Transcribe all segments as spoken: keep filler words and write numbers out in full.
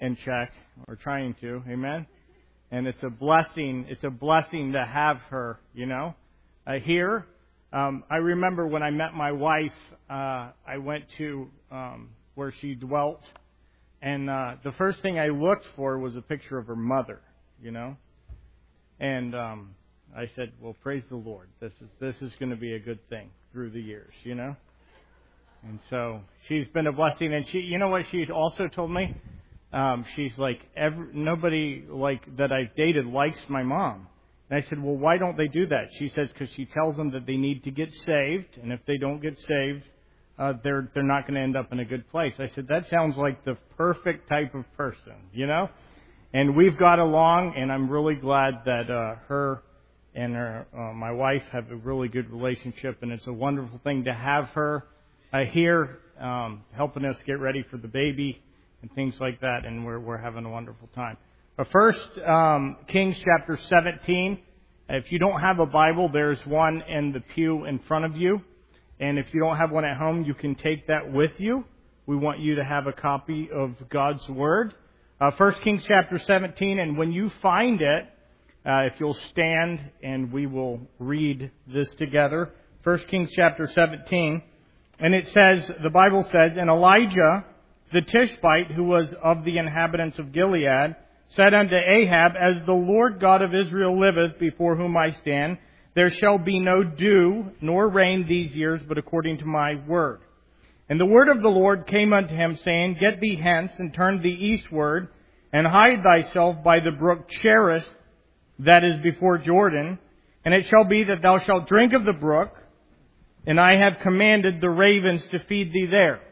in check, or trying to. Amen. And it's a blessing. It's a blessing to have her, you know, uh, here. Um, I remember when I met my wife, uh, I went to um, where she dwelt, and uh, the first thing I looked for was a picture of her mother, you know. And um, I said, "Well, praise the Lord. This is this is going to be a good thing through the years, you know." And so she's been a blessing. And she, you know what she also told me? Um, she's like, every, nobody like that I've dated likes my mom. And I said, well, why don't they do that? She says, because she tells them that they need to get saved, and if they don't get saved, uh, they're they're not going to end up in a good place. I said, that sounds like the perfect type of person, you know? And we've got along, and I'm really glad that uh, her and her, uh, my wife have a really good relationship, and it's a wonderful thing to have her uh, here um, helping us get ready for the baby and things like that, and we're we're having a wonderful time. But first, um, Kings chapter seventeen. If you don't have a Bible, there's one in the pew in front of you. And if you don't have one at home, you can take that with you. We want you to have a copy of God's Word. Uh, First Kings chapter seventeen, and when you find it, uh, if you'll stand and we will read this together. First Kings chapter seventeen, and it says, the Bible says, and Elijah the Tishbite, who was of the inhabitants of Gilead, said unto Ahab, as the Lord God of Israel liveth, before whom I stand, there shall be no dew nor rain these years, but according to my word. And the word of the Lord came unto him, saying, get thee hence, and turn thee eastward, and hide thyself by the brook Cherith, that is before Jordan. And it shall be that thou shalt drink of the brook, and I have commanded the ravens to feed thee there.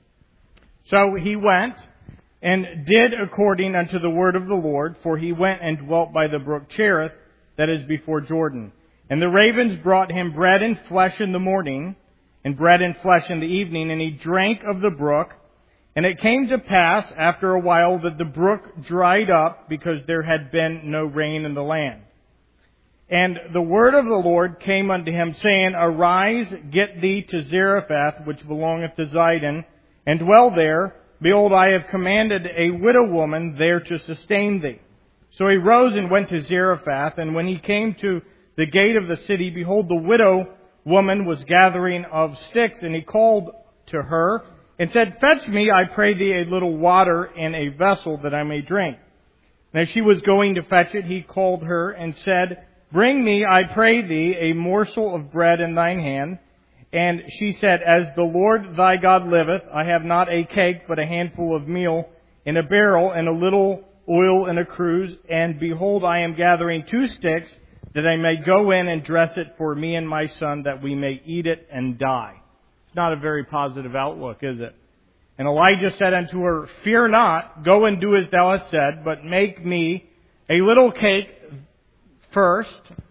So he went and did according unto the word of the Lord, for he went and dwelt by the brook Cherith, that is before Jordan. And the ravens brought him bread and flesh in the morning, and bread and flesh in the evening, and he drank of the brook. And it came to pass after a while that the brook dried up, because there had been no rain in the land. And the word of the Lord came unto him, saying, arise, get thee to Zarephath, which belongeth to Zidon, and dwell there. Behold, I have commanded a widow woman there to sustain thee. So he rose and went to Zarephath, and when he came to the gate of the city, behold, the widow woman was gathering of sticks, and he called to her, and said, fetch me, I pray thee, a little water in a vessel, that I may drink. And as she was going to fetch it, he called her, and said, bring me, I pray thee, a morsel of bread in thine hand. And she said, as the Lord thy God liveth, I have not a cake, but a handful of meal in a barrel, and a little oil in a cruse. And behold, I am gathering two sticks, that I may go in and dress it for me and my son, that we may eat it and die. It's not a very positive outlook, is it? And Elijah said unto her, fear not, go and do as thou hast said, but make me a little cake first,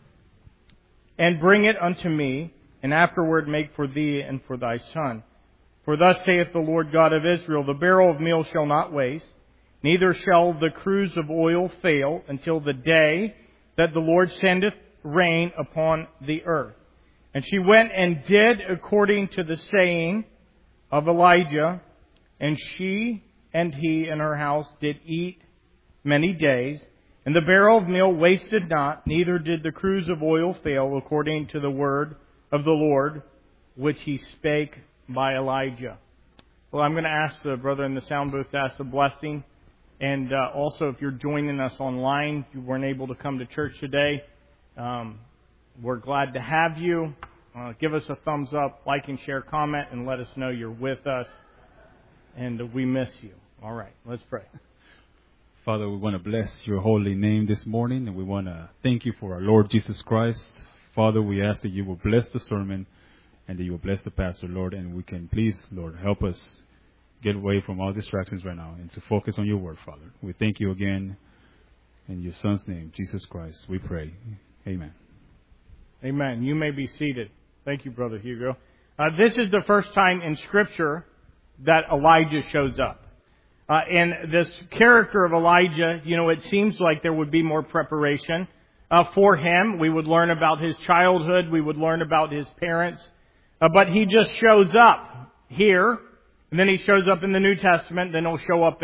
and bring it unto me, and afterward make for thee and for thy son. For thus saith the Lord God of Israel, the barrel of meal shall not waste, neither shall the cruse of oil fail, until the day that the Lord sendeth rain upon the earth. And she went and did according to the saying of Elijah, and she and he and her house did eat many days. And the barrel of meal wasted not, neither did the cruse of oil fail, according to the word of the Lord, which he spake by Elijah. Well, I'm going to ask the brother in the sound booth to ask a blessing. And uh, also, if you're joining us online, you weren't able to come to church today, um, we're glad to have you. Uh, give us a thumbs up, like and share, comment, and let us know you're with us. And we miss you. All right, let's pray. Father, we want to bless your holy name this morning, and we want to thank you for our Lord Jesus Christ. Father, we ask that you will bless the sermon and that you will bless the pastor, Lord, and we can please, Lord, help us get away from all distractions right now and to focus on your word, Father. We thank you again in your Son's name, Jesus Christ, we pray. Amen. Amen. You may be seated. Thank you, Brother Hugo. Uh, this is the first time in Scripture that Elijah shows up. Uh, and this character of Elijah, you know, it seems like there would be more preparation uh, for him. We would learn about his childhood. We would learn about his parents. Uh, but he just shows up here. And then he shows up in the New Testament. Then he'll show up in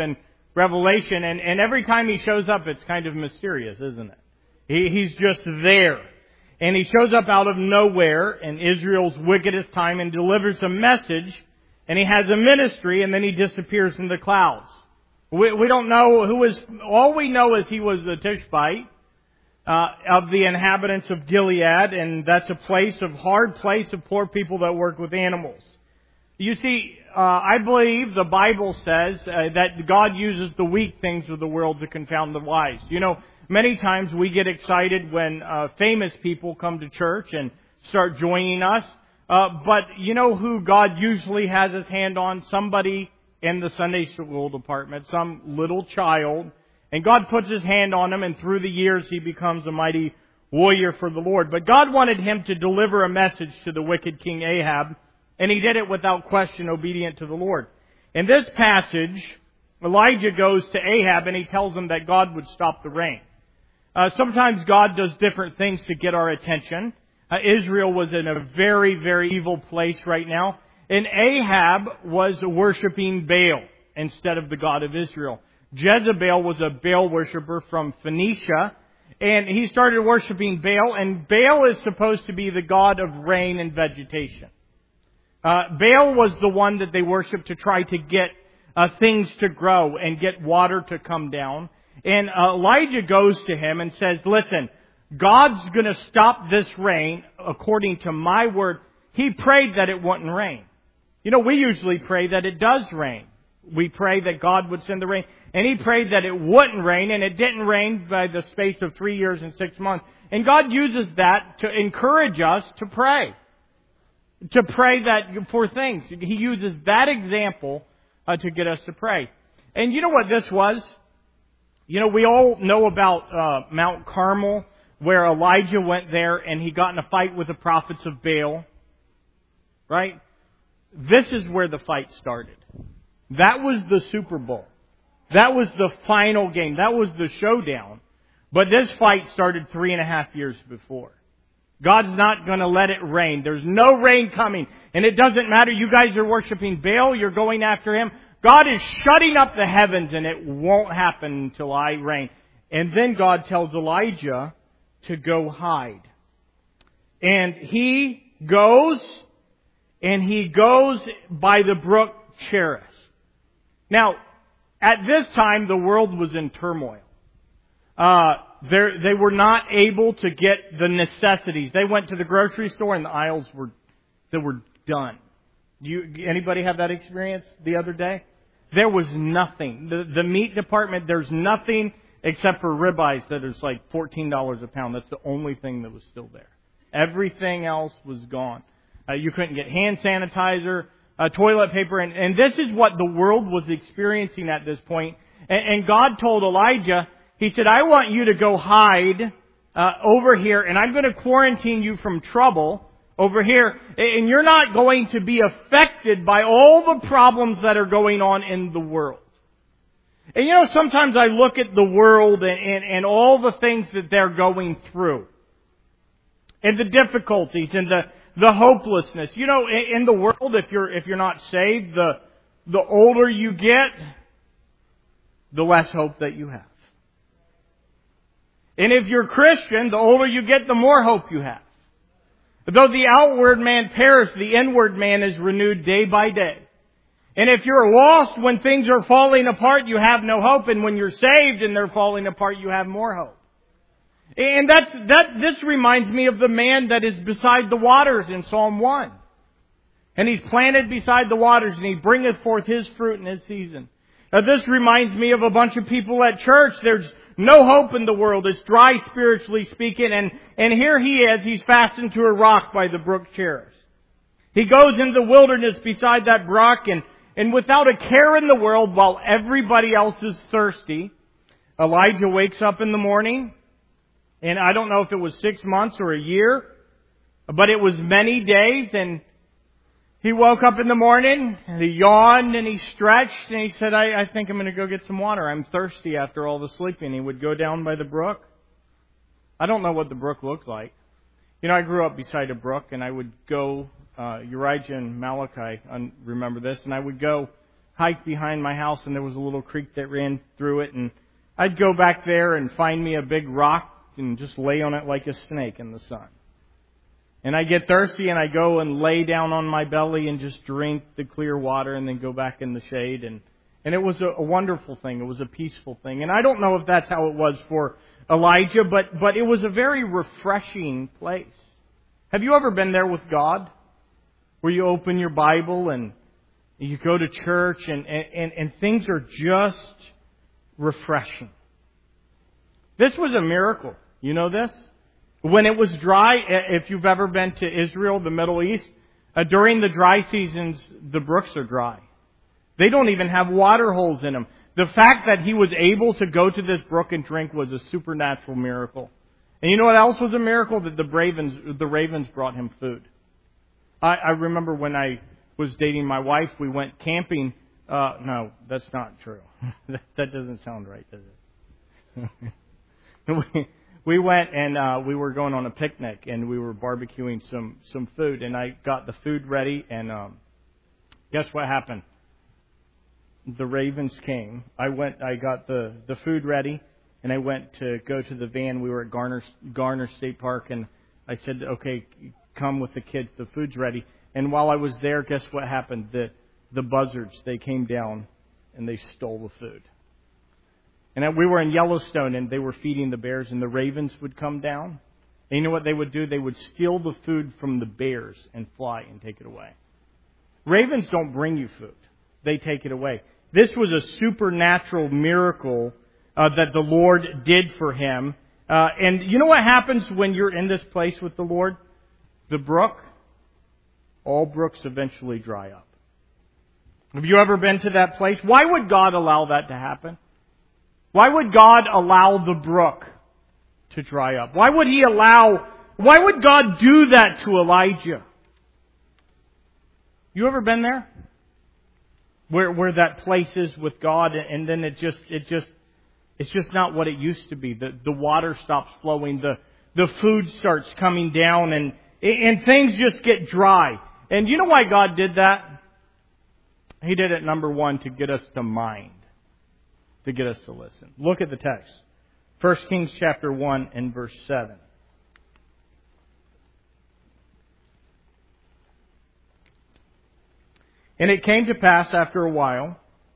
Revelation, and, and every time he shows up, it's kind of mysterious, isn't it? He, he's just there. And he shows up out of nowhere in Israel's wickedest time and delivers a message, and he has a ministry, and then he disappears in the clouds. We, we don't know who is, all we know is he was the Tishbite uh, of the inhabitants of Gilead, and that's a place of hard place of poor people that work with animals. You see, uh, I believe the Bible says uh, that God uses the weak things of the world to confound the wise. You know, many times we get excited when uh, famous people come to church and start joining us. Uh, but you know who God usually has His hand on? Somebody in the Sunday school department, some little child. And God puts His hand on him, and through the years he becomes a mighty warrior for the Lord. But God wanted him to deliver a message to the wicked King Ahab, and he did it without question, obedient to the Lord. In this passage, Elijah goes to Ahab and he tells him that God would stop the rain. Uh, sometimes God does different things to get our attention. Uh, Israel was in a very, very evil place right now. And Ahab was worshiping Baal instead of the God of Israel. Jezebel was a Baal worshiper from Phoenicia. And he started worshiping Baal. And Baal is supposed to be the god of rain and vegetation. Uh, Baal was the one that they worshiped to try to get uh, things to grow and get water to come down. And uh, Elijah goes to him and says, listen, God's going to stop this rain according to my word. He prayed that it wouldn't rain. You know, we usually pray that it does rain. We pray that God would send the rain. And he prayed that it wouldn't rain, and it didn't rain by the space of three years and six months. And God uses that to encourage us to pray. To pray that for things. He uses that example uh, to get us to pray. And you know what this was? You know, we all know about uh, Mount Carmel, where Elijah went there and he got in a fight with the prophets of Baal. Right? This is where the fight started. That was the Super Bowl. That was the final game. That was the showdown. But this fight started three and a half years before. God's not going to let it rain. There's no rain coming. And it doesn't matter. You guys are worshiping Baal. You're going after him. God is shutting up the heavens, and it won't happen until I rain. And then God tells Elijah to go hide. And he goes, and he goes by the brook Cherith. Now, at this time, the world was in turmoil. Uh, they were not able to get the necessities. They went to the grocery store and the aisles were, they were done. Do you, anybody have that experience the other day? There was nothing. The, the meat department, there's nothing except for ribeyes that is like fourteen dollars a pound. That's the only thing that was still there. Everything else was gone. Uh, you couldn't get hand sanitizer, uh, toilet paper, and, and this is what the world was experiencing at this point. And, and God told Elijah, He said, I want you to go hide uh, over here, and I'm going to quarantine you from trouble over here. And you're not going to be affected by all the problems that are going on in the world. And you know, sometimes I look at the world and, and, and all the things that they're going through. And the difficulties and the, the hopelessness. You know, in, in the world, if you're if you're not saved, the the older you get, the less hope that you have. And if you're Christian, the older you get, the more hope you have. Though the outward man perish, the inward man is renewed day by day. And if you're lost when things are falling apart, you have no hope. And when you're saved and they're falling apart, you have more hope. And that's, that, this reminds me of the man that is beside the waters in Psalm one. And he's planted beside the waters, and he bringeth forth his fruit in his season. Now this reminds me of a bunch of people at church. There's no hope in the world. It's dry spiritually speaking. And, and here he is. He's fastened to a rock by the brook Cherith. He goes into the wilderness beside that brook, and, and without a care in the world, while everybody else is thirsty, Elijah wakes up in the morning. And I don't know if it was six months or a year, but it was many days. And he woke up in the morning, and he yawned, and he stretched, and he said, I, I think I'm going to go get some water. I'm thirsty after all the sleeping. He would go down by the brook. I don't know what the brook looked like. You know, I grew up beside a brook, and I would go, uh, Uriah and Malachi, I remember this, and I would go hike behind my house, and there was a little creek that ran through it, and I'd go back there and find me a big rock and just lay on it like a snake in the sun. And I get thirsty, and I go and lay down on my belly and just drink the clear water, and then go back in the shade. And, and it was a, a wonderful thing. It was a peaceful thing. And I don't know if that's how it was for Elijah, but, but it was a very refreshing place. Have you ever been there with God? Where you open your Bible and you go to church and, and, and things are just refreshing. This was a miracle. You know this? When it was dry, if you've ever been to Israel, the Middle East, uh, during the dry seasons, the brooks are dry. They don't even have water holes in them. The fact that he was able to go to this brook and drink was a supernatural miracle. And you know what else was a miracle? That the ravens, the ravens brought him food. I, I remember when I was dating my wife, we went camping. Uh, no, that's not true. that, that doesn't sound right, does it? we, we went and uh, we were going on a picnic, and we were barbecuing some, some food, and I got the food ready, and um, guess what happened? The ravens came. I went. I got the, the food ready, and I went to go to the van. We were at Garner Garner State Park, and I said, "Okay, come with the kids. The food's ready." And while I was there, guess what happened? The the buzzards, they came down and they stole the food. And we were in Yellowstone, and they were feeding the bears, and the ravens would come down. And you know what they would do? They would steal the food from the bears and fly and take it away. Ravens don't bring you food. They take it away. This was a supernatural miracle uh, that the Lord did for him. Uh, and you know what happens when you're in this place with the Lord? The brook, all brooks eventually dry up. Have you ever been to that place? Why would God allow that to happen? Why would God allow the brook to dry up? Why would He allow, why would God do that to Elijah? You ever been there? Where where that place is with God, and then it just it just it's just not what it used to be. The the water stops flowing, the the food starts coming down, and and things just get dry. And you know why God did that? He did it, number one, to get us to mind, to get us to listen. Look at the text. First Kings chapter one and verse seven. And it came to pass after a while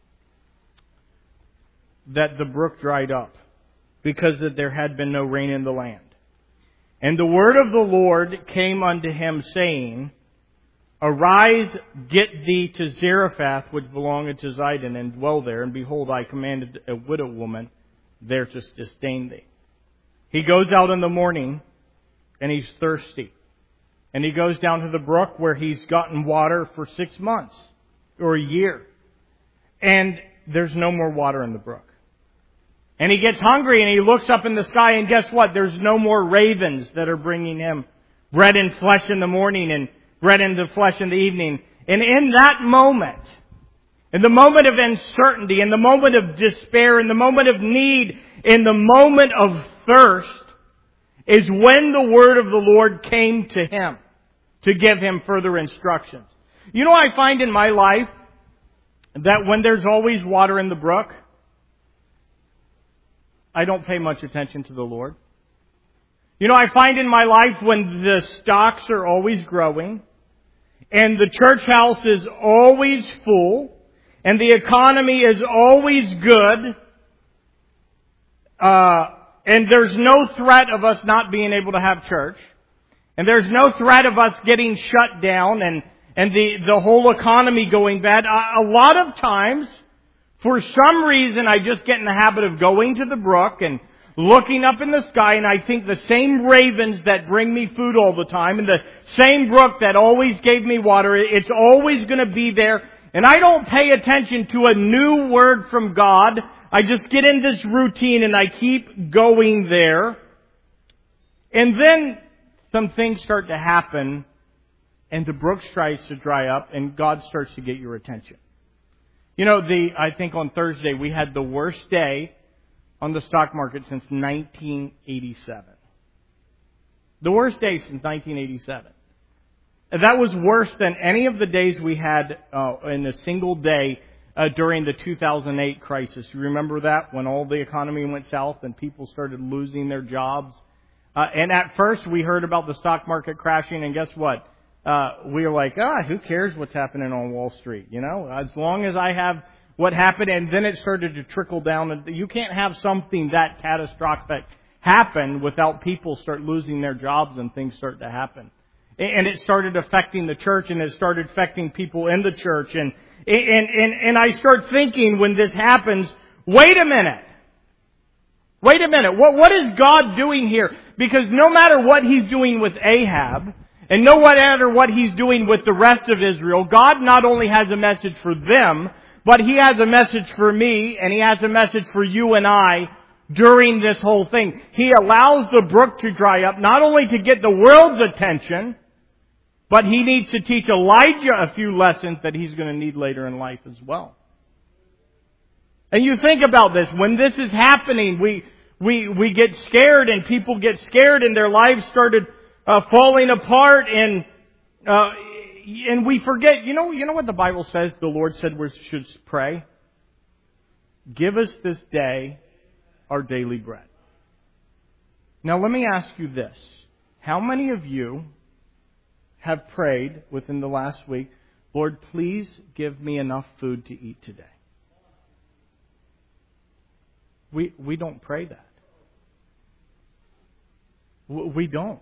that the brook dried up, because that there had been no rain in the land. And the word of the Lord came unto him, saying, Arise, get thee to Zarephath, which belongeth to Zidon, and dwell there. And behold, I commanded a widow woman there to disdain thee. He goes out in the morning, and he's thirsty. And he goes down to the brook where he's gotten water for six months or a year. And there's no more water in the brook. And he gets hungry, and he looks up in the sky, and guess what? There's no more ravens that are bringing him bread and flesh in the morning and bread and the flesh in the evening. And in that moment, in the moment of uncertainty, in the moment of despair, in the moment of need, in the moment of thirst, is when the word of the Lord came to him to give him further instructions. You know, I find in my life that when there's always water in the brook, I don't pay much attention to the Lord. You know, I find in my life when the stocks are always growing, and the church house is always full, and the economy is always good, uh, and there's no threat of us not being able to have church, and there's no threat of us getting shut down and, and the, the whole economy going bad. A, a lot of times, for some reason, I just get in the habit of going to the brook and looking up in the sky, and I think the same ravens that bring me food all the time, and the same brook that always gave me water, it's always going to be there. And I don't pay attention to a new word from God. I just get in this routine and I keep going there. And then some things start to happen, and the brook starts to dry up, and God starts to get your attention. You know, the I think on Thursday we had the worst day on the stock market since nineteen eighty-seven. The worst day since nineteen eighty-seven. And that was worse than any of the days we had uh, in a single day uh, during the two thousand eight crisis. You remember that, when all the economy went south and people started losing their jobs? Uh, and at first we heard about the stock market crashing, and guess what? Uh, we were like, ah, who cares what's happening on Wall Street? You know, as long as I have what happened, and then it started to trickle down. You can't have something that catastrophic happen without people start losing their jobs and things start to happen. And it started affecting the church, and it started affecting people in the church. And, and, and, and I start thinking when this happens, wait a minute. Wait a minute. What, what is God doing here? Because no matter what He's doing with Ahab, and no matter what He's doing with the rest of Israel, God not only has a message for them, but He has a message for me, and He has a message for you and I during this whole thing. He allows the brook to dry up, not only to get the world's attention, but He needs to teach Elijah a few lessons that he's going to need later in life as well. And you think about this, when this is happening, we we we get scared, and people get scared, and their lives started uh, falling apart, and uh, and we forget. You know, you know what the Bible says? The Lord said we should pray. Give us this day our daily bread. Now, let me ask you this: how many of you have prayed within the last week, Lord, please give me enough food to eat today? We we don't pray that. We don't.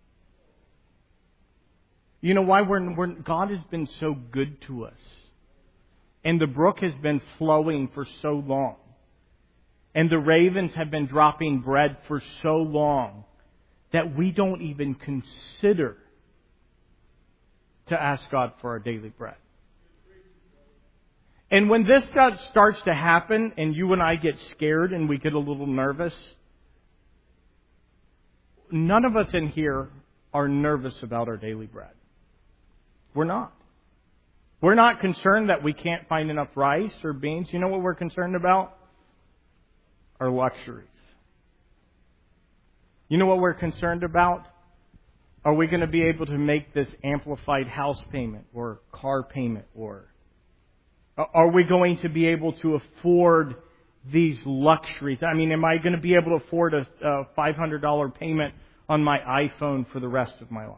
You know why? We're, we're, God has been so good to us. And the brook has been flowing for so long. And the ravens have been dropping bread for so long that we don't even consider to ask God for our daily bread. And when this stuff starts to happen and you and I get scared and we get a little nervous, none of us in here are nervous about our daily bread. We're not. We're not concerned that we can't find enough rice or beans. You know what we're concerned about? Our luxuries. You know what we're concerned about? Are we going to be able to make this amplified house payment or car payment? Or are we going to be able to afford these luxuries? I mean, am I going to be able to afford a, a five hundred dollars payment on my iPhone for the rest of my life?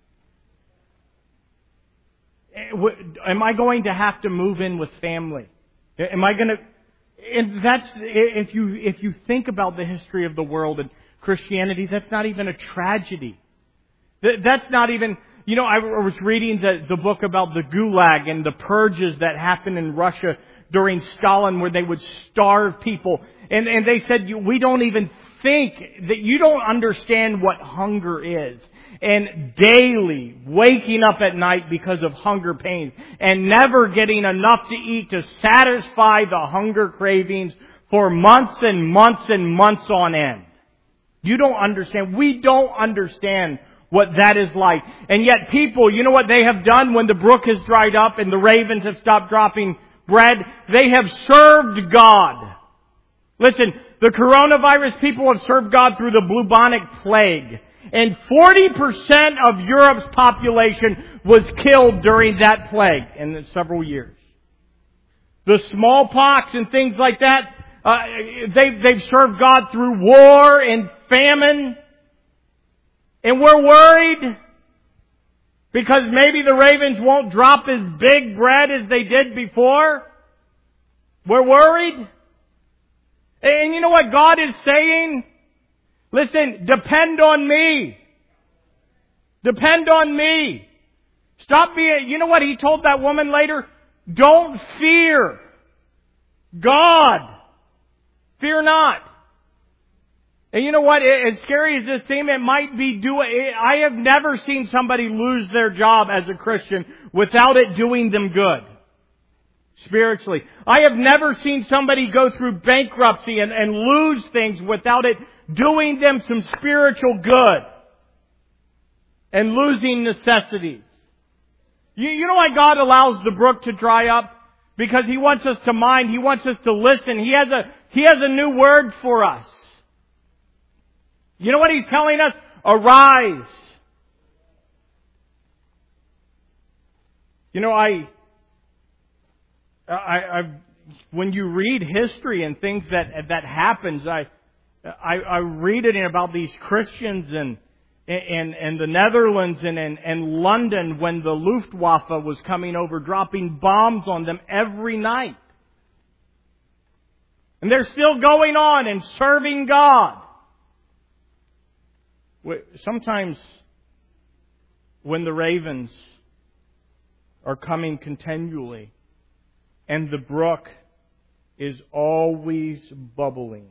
Am I going to have to move in with family? Am I going to... And that's, if you, if you think about the history of the world and Christianity, that's not even a tragedy. That's not even... You know, I was reading the, the book about the Gulag and the purges that happened in Russia during Stalin, where they would starve people. And, and they said, we don't even think that you don't understand what hunger is. And daily waking up at night because of hunger pains and never getting enough to eat to satisfy the hunger cravings for months and months and months on end. You don't understand. We don't understand what that is like. And yet people, you know what they have done when the brook has dried up and the ravens have stopped dropping bread? They have served God. Listen, the coronavirus people have served God through the bubonic plague. And forty percent of Europe's population was killed during that plague in several years. The smallpox and things like that, uh, they've, they've served God through war and famine. And we're worried because maybe the ravens won't drop as big bread as they did before. We're worried. And you know what God is saying? Listen, depend on me. Depend on me. Stop being, you know what He told that woman later? Don't fear God. Fear not. And you know what? As scary as this seems, it might be doing, I have never seen somebody lose their job as a Christian without it doing them good. Spiritually. I have never seen somebody go through bankruptcy and, and lose things without it doing them some spiritual good. And losing necessities. You, you know why God allows the brook to dry up? Because He wants us to mind. He wants us to listen. He has a, He has a new word for us. You know what He's telling us? Arise. You know, I I, I, when you read history and things that that happens, I, I, I read it about these Christians and in in the Netherlands and in and London when the Luftwaffe was coming over, dropping bombs on them every night, and they're still going on and serving God. Sometimes when the ravens are coming continually and the brook is always bubbling,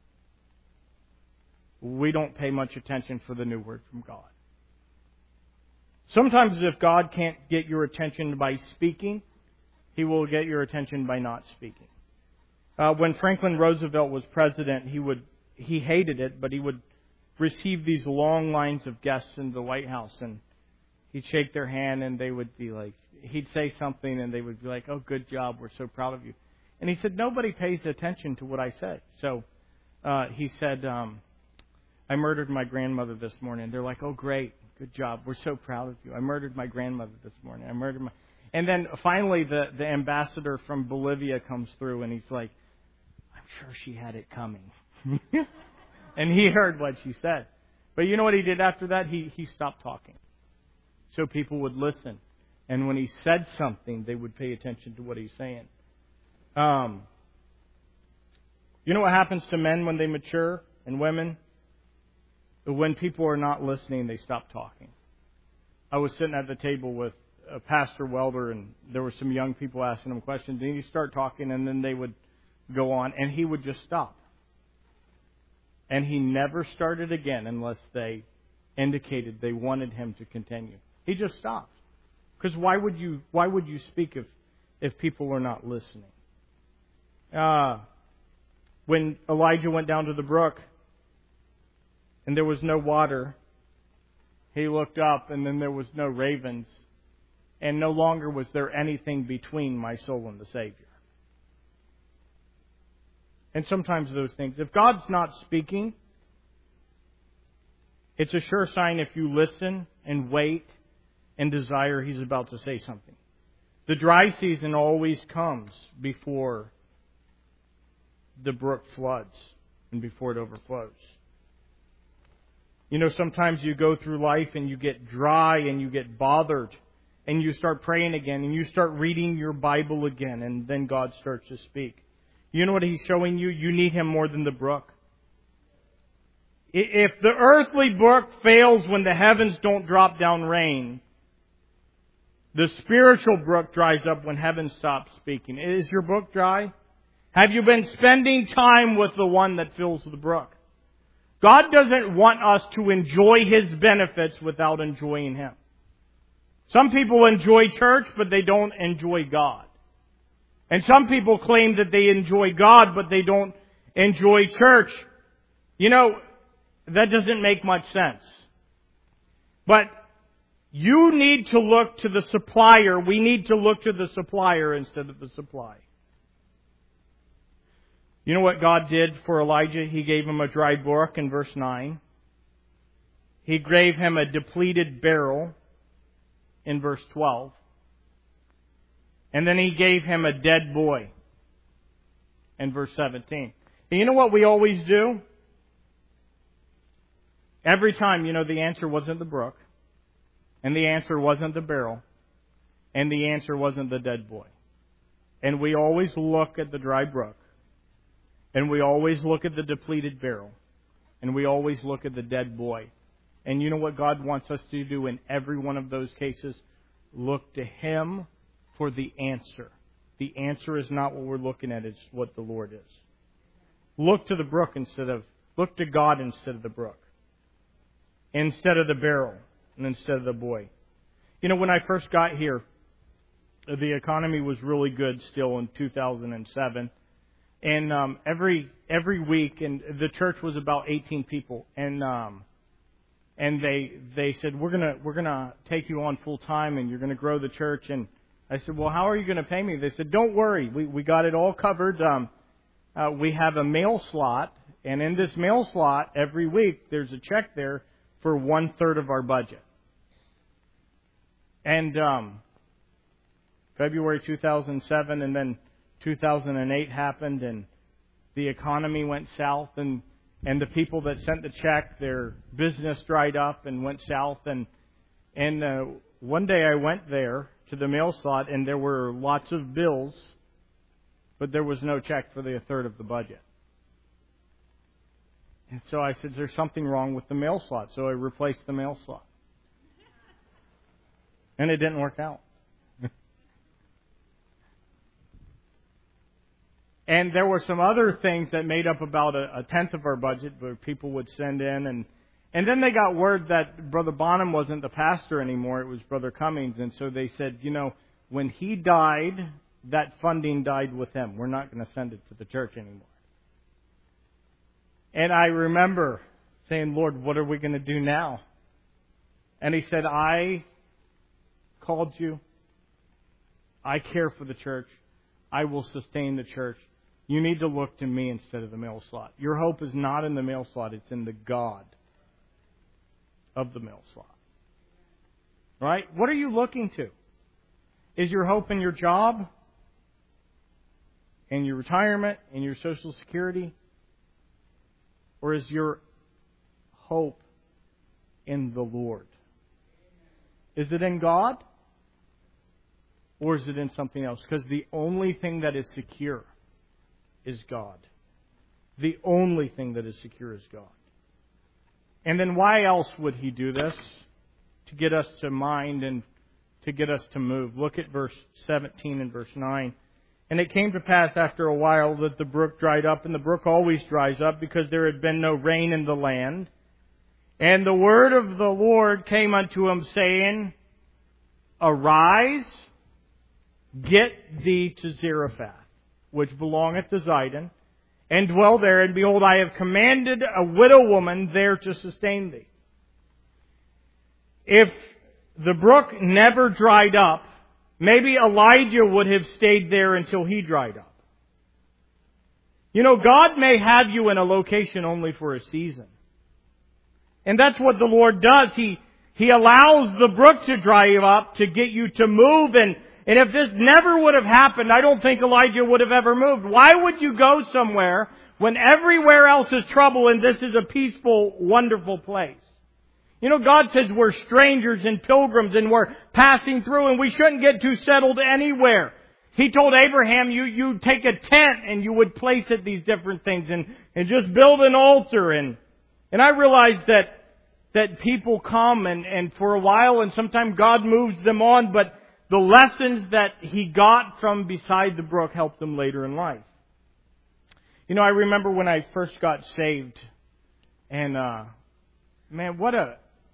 we don't pay much attention for the new word from God. Sometimes if God can't get your attention by speaking, He will get your attention by not speaking. Uh, when Franklin Roosevelt was president, he would he hated it, but he would receive these long lines of guests in the White House, and he'd shake their hand and they would be like, he'd say something and they would be like, "Oh, good job, we're so proud of you." And he said, nobody pays attention to what I say. So uh, he said, um, I murdered my grandmother this morning. They're like, "Oh, great, good job, we're so proud of you. I murdered my grandmother this morning. I murdered my..." And then finally the, the ambassador from Bolivia comes through and he's like, "I'm sure she had it coming." And he heard what she said. But you know what he did after that? He he stopped talking. So people would listen. And when he said something, they would pay attention to what he's saying. Um, you know what happens to men when they mature and women? When people are not listening, they stop talking. I was sitting at the table with uh, Pastor Welder, and there were some young people asking him questions. And he'd start talking, and then they would go on, and he would just stop. And he never started again unless they indicated they wanted him to continue. He just stopped. Because why would you why would you speak if if people were not listening? Uh, when Elijah went down to the brook and there was no water, he looked up and then there was no ravens, and no longer was there anything between my soul and the Savior. And sometimes those things, if God's not speaking, it's a sure sign if you listen and wait and desire He's about to say something. The dry season always comes before the brook floods and before it overflows. You know, sometimes you go through life and you get dry and you get bothered and you start praying again and you start reading your Bible again, and then God starts to speak. You know what He's showing you? You need Him more than the brook. If the earthly brook fails when the heavens don't drop down rain, the spiritual brook dries up when heaven stops speaking. Is your brook dry? Have you been spending time with the one that fills the brook? God doesn't want us to enjoy His benefits without enjoying Him. Some people enjoy church, but they don't enjoy God. And some people claim that they enjoy God, but they don't enjoy church. You know, that doesn't make much sense. But you need to look to the supplier. We need to look to the supplier instead of the supply. You know what God did for Elijah? He gave him a dry brook in verse nine. He gave him a depleted barrel in verse twelve. And then He gave him a dead boy in verse seventeen. And you know what we always do? Every time, you know, the answer wasn't the brook. And the answer wasn't the barrel. And the answer wasn't the dead boy. And we always look at the dry brook. And we always look at the depleted barrel. And we always look at the dead boy. And you know what God wants us to do in every one of those cases? Look to Him for the answer. The answer is not what we're looking at, it's what the Lord is. Look to the brook instead of, look to God instead of the brook. Instead of the barrel and instead of the boy. You know, when I first got here, the economy was really good still in two thousand seven. And um, every every week, and the church was about eighteen people, and um, and they they said, we're gonna we're gonna take you on full time, and you're gonna grow the church. And I said, well, how are you going to pay me? They said, don't worry. We we got it all covered. Um, uh, we have a mail slot, and in this mail slot, every week, there's a check there for one third of our budget. And um, February two thousand seven, and then two thousand eight happened, and the economy went south, and, and the people that sent the check, their business dried up and went south. And, and uh, one day I went there to the mail slot, and there were lots of bills, but there was no check for the third of the budget. And so I said, there's something wrong with the mail slot. So I replaced the mail slot. And it didn't work out. And there were some other things that made up about a, a tenth of our budget where people would send in. And, and then they got word that Brother Bonham wasn't the pastor anymore. It was Brother Cummings. And so they said, you know, when he died, that funding died with him. We're not going to send it to the church anymore. And I remember saying, Lord, what are we going to do now? And He said, I called you. I care for the church. I will sustain the church. You need to look to me instead of the mail slot. Your hope is not in the mail slot. It's in the God of the mail slot. Right? What are you looking to? Is your hope in your job? In your retirement? In your Social Security? Or is your hope in the Lord? Is it in God? Or is it in something else? Because the only thing that is secure is God. The only thing that is secure is God. And then why else would He do this? To get us to mind and to get us to move. Look at verse seventeen and verse nine. And it came to pass after a while that the brook dried up, and the brook always dries up because there had been no rain in the land. And the word of the Lord came unto him, saying, Arise, get thee to Zarephath, which belongeth to Zidon, and dwell there, and behold, I have commanded a widow woman there to sustain thee. If the brook never dried up, maybe Elijah would have stayed there until he dried up. You know, God may have you in a location only for a season. And that's what the Lord does. He, He allows the brook to dry up to get you to move. And, and if this never would have happened, I don't think Elijah would have ever moved. Why would you go somewhere when everywhere else is trouble and this is a peaceful, wonderful place? You know, God says we're strangers and pilgrims and we're passing through and we shouldn't get too settled anywhere. He told Abraham, you, you take a tent and you would place it these different things and, and just build an altar. And, and I realized that, that people come and, and for a while and sometimes God moves them on, but the lessons that he got from beside the brook helped him later in life. You know, I remember when I first got saved and, uh, man, what a,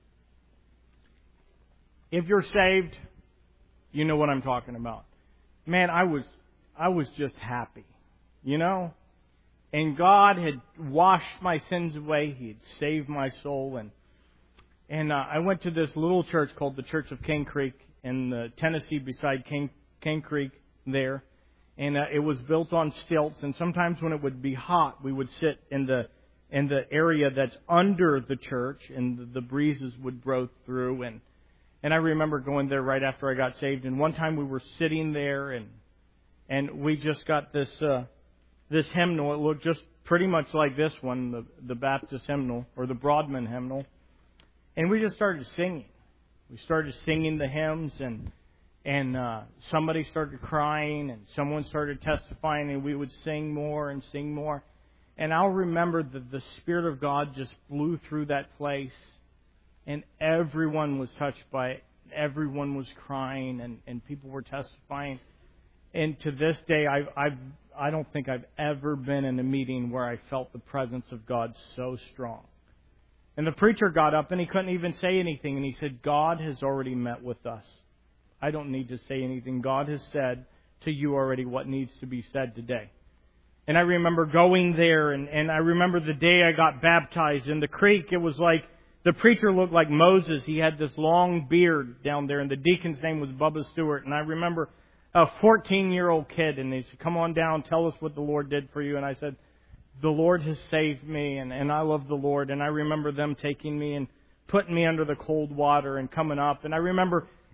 if you're saved, you know what I'm talking about. Man, I was, I was just happy, you know? And God had washed my sins away. He had saved my soul. And, and, uh, I went to this little church called the Church of Cane Creek in uh, Tennessee beside Cane, Cane Creek there. And, uh, it was built on stilts. And sometimes when it would be hot, we would sit in the, in the area that's under the church and the, the breezes would blow through. And, And I remember going there right after I got saved. And one time we were sitting there and and we just got this uh, this hymnal. It looked just pretty much like this one, the, the Baptist hymnal or the Broadman hymnal. And we just started singing. We started singing the hymns and and uh, somebody started crying and someone started testifying and we would sing more and sing more. And I'll remember that the Spirit of God just blew through that place. And everyone was touched by it. Everyone was crying, and, and people were testifying. And to this day, I've, I've, I don't think I've ever been in a meeting where I felt the presence of God so strong. And the preacher got up, and he couldn't even say anything. And he said, God has already met with us. I don't need to say anything. God has said to you already what needs to be said today. And I remember going there, and, and I remember the day I got baptized in the creek. It was like, the preacher looked like Moses. He had this long beard down there, and the deacon's name was Bubba Stewart. And I remember a fourteen-year-old kid, and he said, come on down, tell us what the Lord did for you. And I said, the Lord has saved me, and, and I love the Lord. And I remember them taking me and putting me under the cold water and coming up. And I remember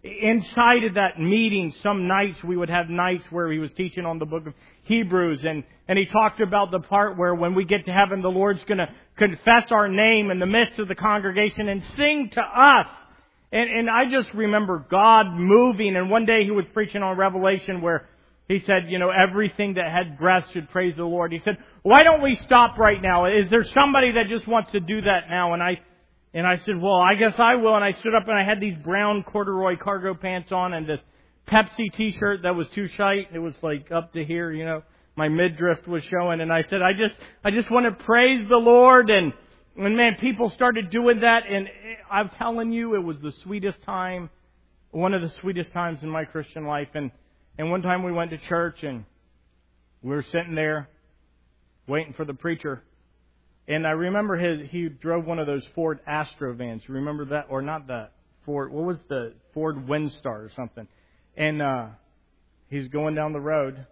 inside of that meeting, some nights we would have nights where he was teaching on the book of Hebrews, and, and he talked about the part where when we get to heaven, the Lord's going to confess our name in the midst of the congregation and sing to us. And, and I just remember God moving, and one day he was preaching on Revelation where he said, you know, everything that had breath should praise the Lord. He said, why don't we stop right now? Is there somebody that just wants to do that now? And I and I said, well, I guess I will. And I stood up and I had these brown corduroy cargo pants on and this Pepsi t-shirt that was too tight. It was like up to here, you know. My midriff was showing. And I said, I just I just want to praise the Lord. And, and man, people started doing that. And I'm telling you, it was the sweetest time, one of the sweetest times in my Christian life. And And one time we went to church and we were sitting there waiting for the preacher. And I remember his, he drove one of those Ford Astro vans. You remember that? Or not that Ford, what was the Ford Windstar or something? And uh, he's going down the road,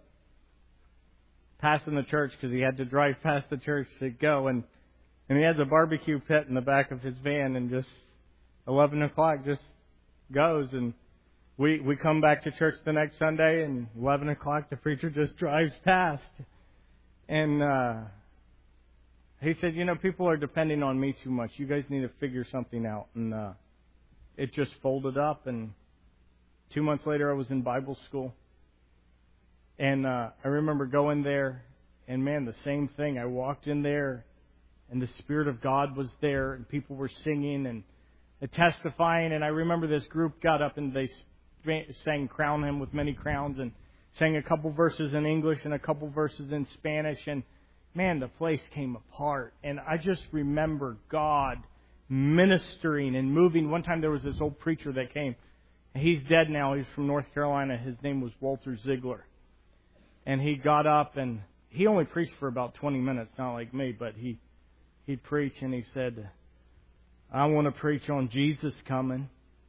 passing the church because he had to drive past the church to go. And, and he has a barbecue pit in the back of his van, and just eleven o'clock just goes. And We we come back to church the next Sunday, and eleven o'clock the preacher just drives past. And uh, he said, you know, people are depending on me too much. You guys need to figure something out. And uh, it just folded up. And two months later, I was in Bible school. And uh, I remember going there, and man, the same thing. I walked in there, and the Spirit of God was there, and people were singing and testifying. And I remember this group got up and they sang Crown Him with Many Crowns, and sang a couple verses in English and a couple verses in Spanish. And man, the place came apart. And I just remember God ministering and moving. One time there was this old preacher that came. He's dead now. He's from North Carolina. His name was Walter Ziegler. And he got up, and he only preached for about twenty minutes, not like me, but he he'd preach, and he said, I want to preach on Jesus coming.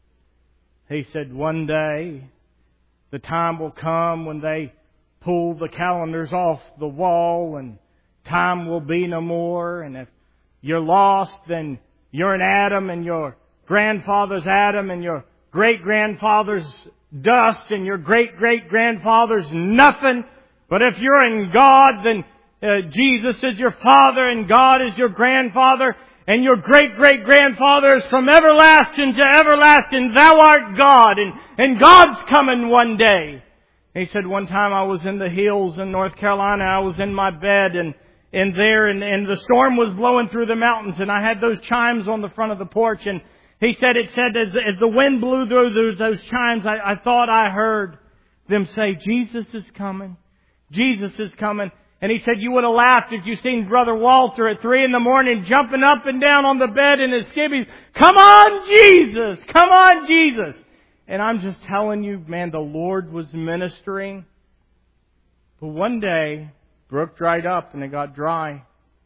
He said, one day, the time will come when they pull the calendars off the wall and time will be no more. And if you're lost, then you're an Adam, and your grandfather's Adam, and your great-grandfather's dust, and your great-great-grandfather's nothing. But if you're in God, then uh, Jesus is your father, and God is your grandfather. And your great-great-grandfather is from everlasting to everlasting. Thou art God. And, and God's coming one day. He said, one time I was in the hills in North Carolina. I was in my bed and, and there, and, and the storm was blowing through the mountains. And I had those chimes on the front of the porch. And he said, it said, as, as the wind blew through those, those chimes, I, I thought I heard them say, Jesus is coming. Jesus is coming. And he said, you would have laughed if you seen Brother Walter at three in the morning jumping up and down on the bed in his skivvies. Come on, Jesus! Come on, Jesus! And I'm just telling you, man, the Lord was ministering. But one day, brook dried up and it got dry.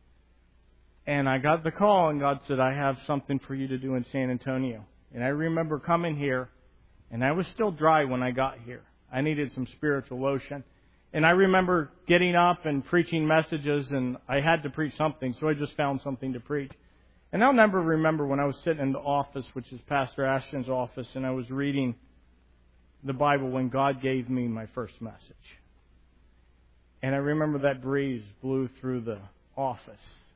And I got the call, and God said, I have something for you to do in San Antonio. And I remember coming here, and I was still dry when I got here. I needed some spiritual lotion. And I remember getting up and preaching messages, and I had to preach something, so I just found something to preach. And I'll never remember when I was sitting in the office, which is Pastor Ashton's office, and I was reading the Bible when God gave me my first message. And I remember that breeze blew through the office.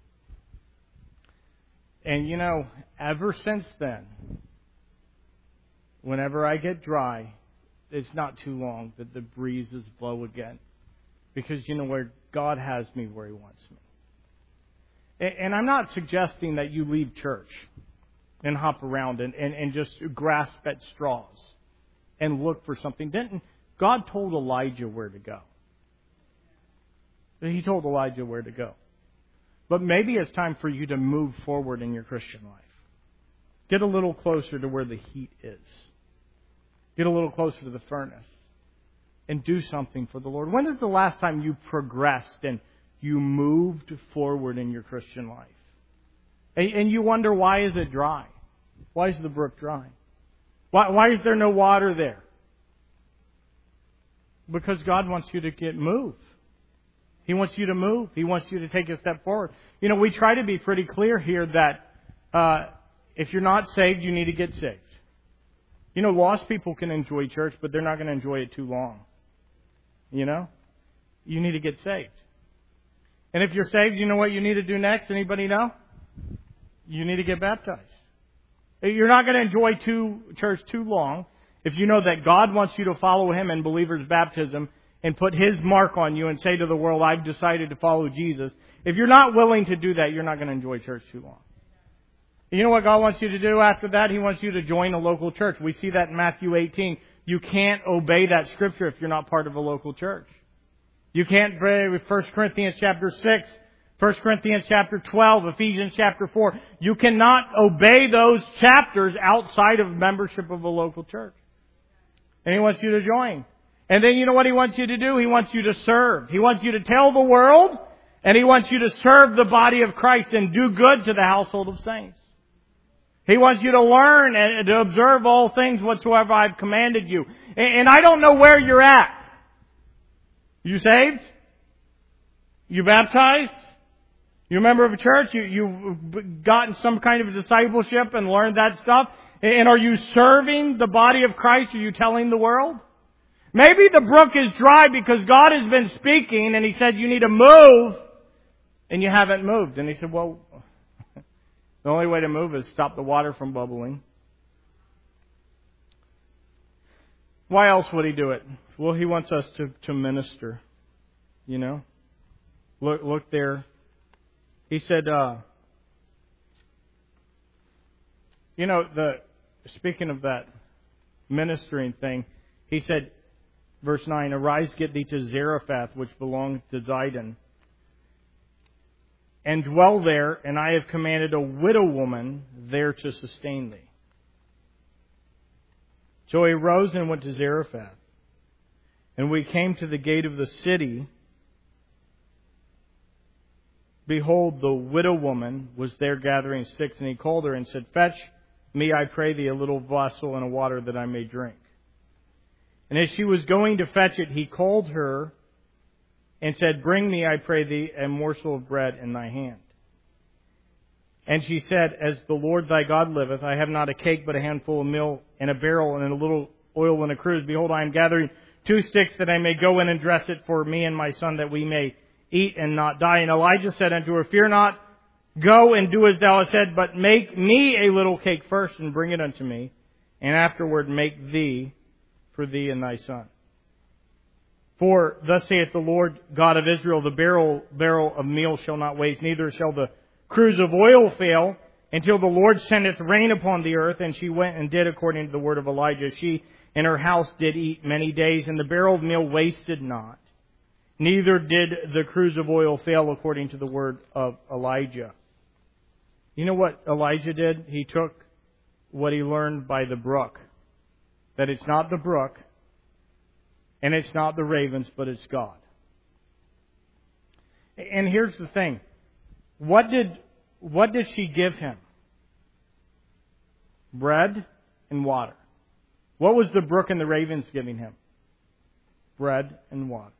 And you know, ever since then, whenever I get dry, it's not too long that the breezes blow again. Because you know where God has me where He wants me. And I'm not suggesting that you leave church and hop around and, and, and just grasp at straws and look for something. Didn't God told Elijah where to go? He told Elijah where to go. But maybe it's time for you to move forward in your Christian life. Get a little closer to where the heat is. Get a little closer to the furnace. And do something for the Lord. When is the last time you progressed and you moved forward in your Christian life? And, and you wonder, why is it dry? Why is the brook dry? Why, why is there no water there? Because God wants you to get moved. He wants you to move. He wants you to take a step forward. You know, we try to be pretty clear here that uh, if you're not saved, you need to get saved. You know, lost people can enjoy church, but they're not going to enjoy it too long. You know? You need to get saved. And if you're saved, you know what you need to do next? Anybody know? You need to get baptized. You're not going to enjoy too, church too long if you know that God wants you to follow Him in believer's baptism and put His mark on you and say to the world, I've decided to follow Jesus. If you're not willing to do that, you're not going to enjoy church too long. You know what God wants you to do after that? He wants you to join a local church. We see that in Matthew eighteen. You can't obey that scripture if you're not part of a local church. You can't pray with First Corinthians chapter six, First Corinthians chapter twelve, Ephesians chapter four. You cannot obey those chapters outside of membership of a local church. And He wants you to join. And then you know what He wants you to do? He wants you to serve. He wants you to tell the world, and He wants you to serve the body of Christ and do good to the household of saints. He wants you to learn and to observe all things whatsoever I've commanded you. And I don't know where you're at. You saved? You baptized? You a member of a church? You, you've gotten some kind of discipleship and learned that stuff? And are you serving the body of Christ? Are you telling the world? Maybe the brook is dry because God has been speaking and He said you need to move and you haven't moved. And He said, well, the only way to move is stop the water from bubbling. Why else would He do it? Well, He wants us to, to minister. You know? Look, look there. He said, uh, you know, the speaking of that ministering thing, He said, verse nine, arise, get thee to Zarephath, which belonged to Zidon, and dwell there, and I have commanded a widow woman there to sustain thee. So he rose and went to Zarephath. And we came to the gate of the city. Behold, the widow woman was there gathering sticks, and he called her and said, fetch me, I pray thee, a little vessel and a water that I may drink. And as she was going to fetch it, he called her and said, bring me, I pray thee, a morsel of bread in thy hand. And she said, as the Lord thy God liveth, I have not a cake, but a handful of meal and a barrel and a little oil in a cruse. Behold, I am gathering two sticks that I may go in and dress it for me and my son, that we may eat and not die. And Elijah said unto her, fear not, go and do as thou hast said, but make me a little cake first and bring it unto me, and afterward make thee for thee and thy son. For thus saith the Lord God of Israel, the barrel, barrel of meal shall not waste, neither shall the cruse of oil fail, until the Lord sendeth rain upon the earth. And she went and did according to the word of Elijah. She and her house did eat many days, and the barrel of meal wasted not. Neither did the cruse of oil fail according to the word of Elijah. You know what Elijah did? He took what he learned by the brook. That it's not the brook, and it's not the ravens, but it's God. And here's the thing. What did, what did she give him? Bread and water. What was the brook and the ravens giving him? Bread and water.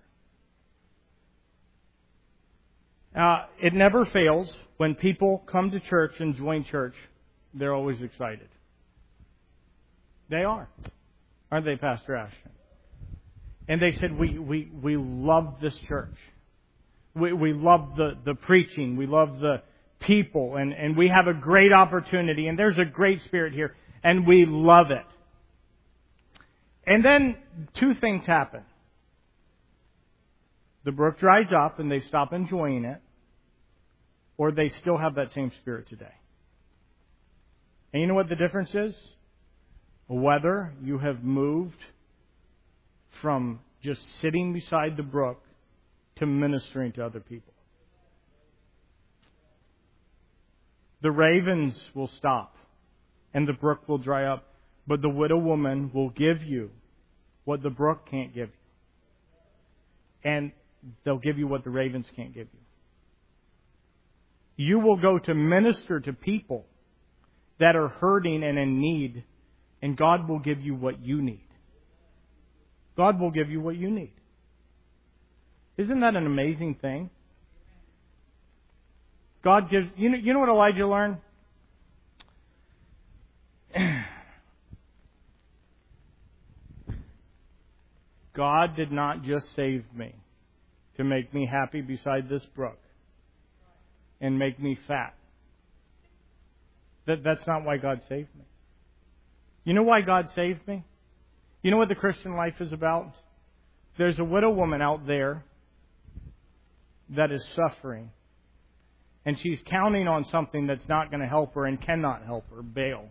Uh, it never fails. When people come to church and join church, they're always excited. They are. Aren't they, Pastor Ashton? And they said, we, we, we love this church. We, we love the, the preaching. We love the people. And, and we have a great opportunity. And there's a great spirit here. And we love it. And then two things happen. The brook dries up and they stop enjoying it. Or they still have that same spirit today. And you know what the difference is? Whether you have moved from just sitting beside the brook to ministering to other people. The ravens will stop and the brook will dry up, but the widow woman will give you what the brook can't give you. And they'll give you what the ravens can't give you. You will go to minister to people that are hurting and in need, and God will give you what you need. God will give you what you need. Isn't that an amazing thing? God gives... You know, you know what Elijah learned? God did not just save me to make me happy beside this brook and make me fat. That, that's not why God saved me. You know why God saved me? You know what the Christian life is about? There's a widow woman out there that is suffering. And she's counting on something that's not going to help her and cannot help her, Baal.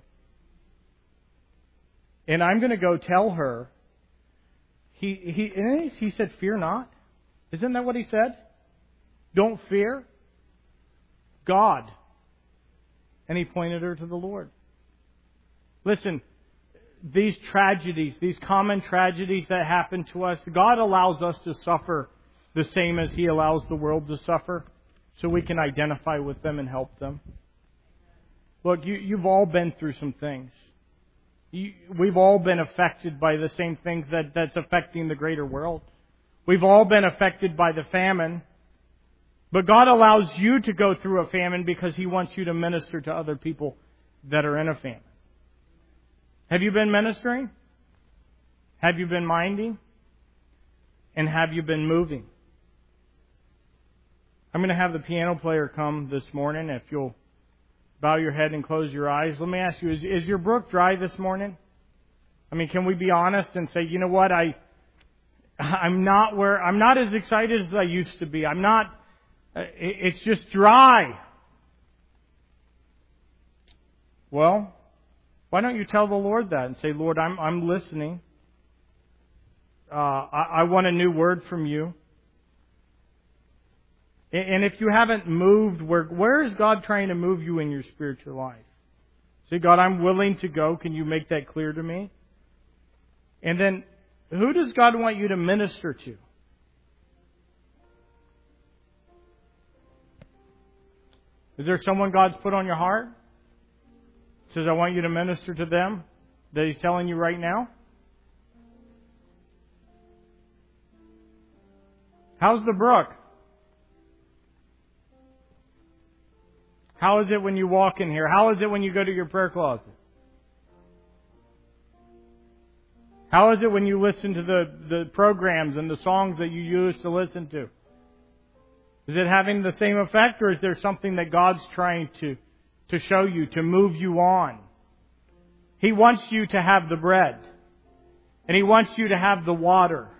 And I'm going to go tell her, he, he, he said, fear not. Isn't that what he said? Don't fear God. And he pointed her to the Lord. Listen, these tragedies, these common tragedies that happen to us, God allows us to suffer the same as He allows the world to suffer, so we can identify with them and help them. Look, you, you've all been through some things. You, we've all been affected by the same things that, that's affecting the greater world. We've all been affected by the famine. But God allows you to go through a famine because He wants you to minister to other people that are in a famine. Have you been ministering? Have you been minding? And have you been moving? I'm going to have the piano player come this morning. If you'll bow your head and close your eyes. Let me ask you, is, is your brook dry this morning? I mean, can we be honest and say, you know what, I, I'm not where, I'm not as excited as I used to be. I'm not, it's just dry. Well, why don't you tell the Lord that and say, Lord, I'm, I'm listening. Uh, I, I want a new word from you. And if you haven't moved, where, where is God trying to move you in your spiritual life? Say, God, I'm willing to go. Can you make that clear to me? And then, who does God want you to minister to? Is there someone God's put on your heart? Says, I want you to minister to them that He's telling you right now? How's the brook? How is it when you walk in here? How is it when you go to your prayer closet? How is it when you listen to the, the programs and the songs that you used to listen to? Is it having the same effect, or is there something that God's trying to, to show you, to move you on? He wants you to have the bread. And He wants you to have the water.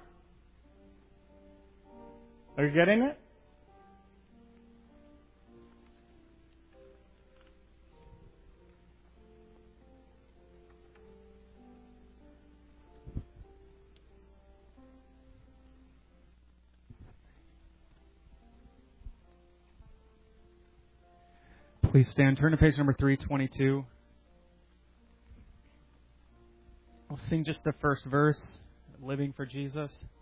Are you getting it? Please stand. Turn to page number three twenty-two. I'll sing just the first verse, Living for Jesus.